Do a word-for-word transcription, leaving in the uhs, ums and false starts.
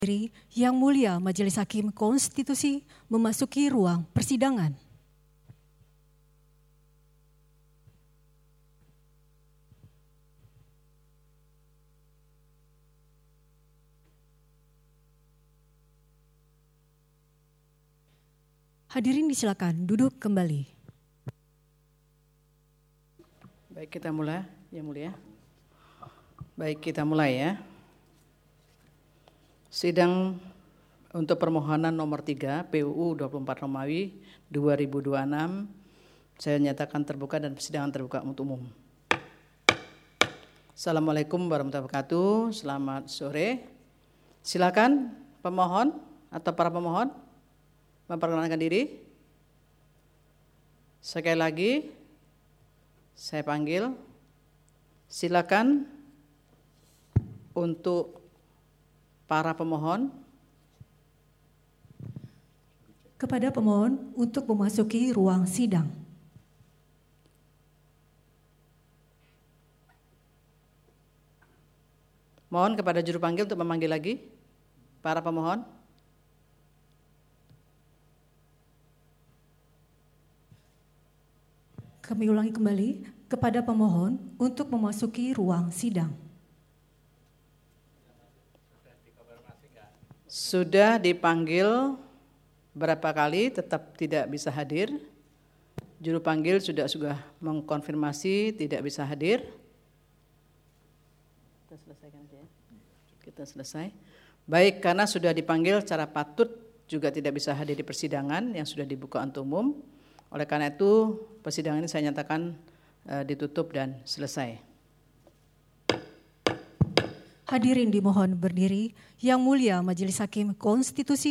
Yang Mulia Majelis Hakim Konstitusi memasuki ruang persidangan. Hadirin disilakan duduk kembali. Baik, kita mulai, Yang Mulia. Baik, kita mulai ya. Sidang untuk permohonan nomor tiga P U U dua puluh empat Romawi dua ribu dua puluh enam saya nyatakan terbuka dan persidangan terbuka untuk umum. Assalamualaikum warahmatullahi wabarakatuh. Selamat sore. Silakan pemohon atau para pemohon memperkenalkan diri. Sekali lagi saya panggil. Silakan untuk para pemohon. Kepada pemohon untuk memasuki ruang sidang. Mohon kepada juru panggil untuk memanggil lagi para pemohon. Kami ulangi kembali, kepada pemohon untuk memasuki ruang sidang. Sudah dipanggil berapa kali tetap tidak bisa hadir. Juru panggil sudah sudah mengkonfirmasi tidak bisa hadir. Kita selesaikan saja. Kita selesai. Baik, karena sudah dipanggil secara patut juga tidak bisa hadir di persidangan yang sudah dibuka untuk umum. Oleh karena itu persidangan ini saya nyatakan uh, ditutup dan selesai. Hadirin dimohon berdiri. Yang Mulia Majelis Hakim Konstitusi